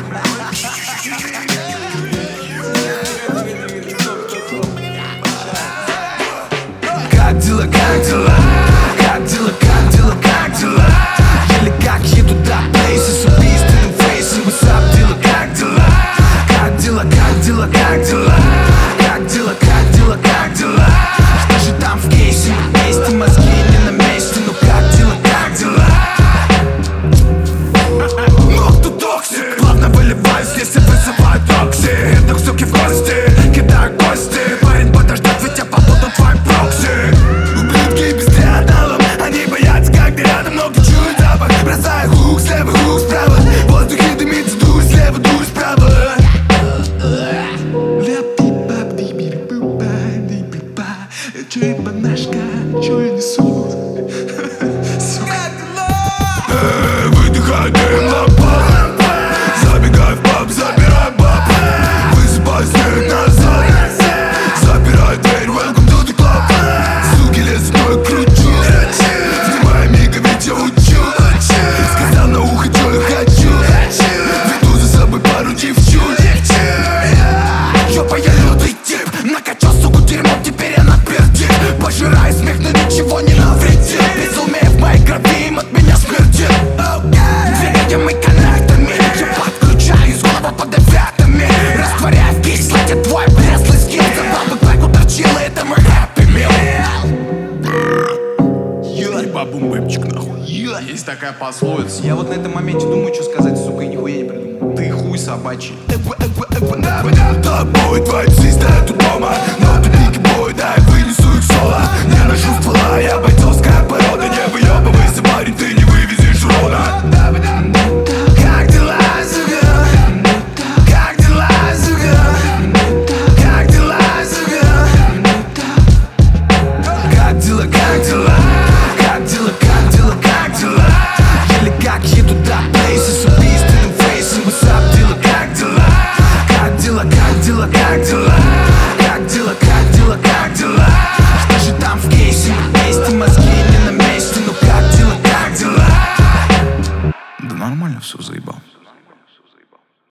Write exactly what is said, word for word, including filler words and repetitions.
Как дела, как дела? Как дела, как дела, как дела? Еле как еду до плейса с убийственным фейсом. What's up, дела, как дела? Как дела, как дела, как дела? Как дела, как дела, как дела? Что же там в кейсе? Мы вместе, мозги не на месте. Ну как дела, как дела? Ну кто токсик? Плавно выливаюсь, если вызываю токсик. Это суки в гости, кидаю кости. Парень, подождать, ведь я побуду твоим прокси. Ублюдки без диадалом, они боятся, когда рядом, но чуют запах. Бросаю хук слева, хук справа. В воздухе дымится дурь слева, дурь справа. Чё ебанашка, чё я несу? Выдыхай дым, лампа. Забегай в паб, забирай баб. Высыпай снег назад. Запирай дверь, welcome to the club. Суки лезут, но я кручу. Внимай, мига, ведь я учу. Сказал на ухо, чё я хочу. Веду за собой пару девчук. Ёпа, я лютый тип. Накачал, суку, дерьмом, теперь я напердит. Пожирай смех, но ничего не навредит. Безумие в моей крови, им от меня смердит. Двигаем мы коннектами. Я подключаюсь, голова под эффектами. Растворяя в кислоте твой преслый скин. Забрал бы бэк, уторчил, это мой happy meal. Еба-бум-бэмчик, нахуй. Есть такая пословица. Я вот на этом моменте думаю, что сказать, сука, и нихуя не придумал. Ты хуй собачий. Тобой твои псы стоят у дома. Но ты пики бой, дай вынесу их соло. Не ношу ствола, я бойцовская порода. Не выебывайся, парень, ты не вывезешь урона.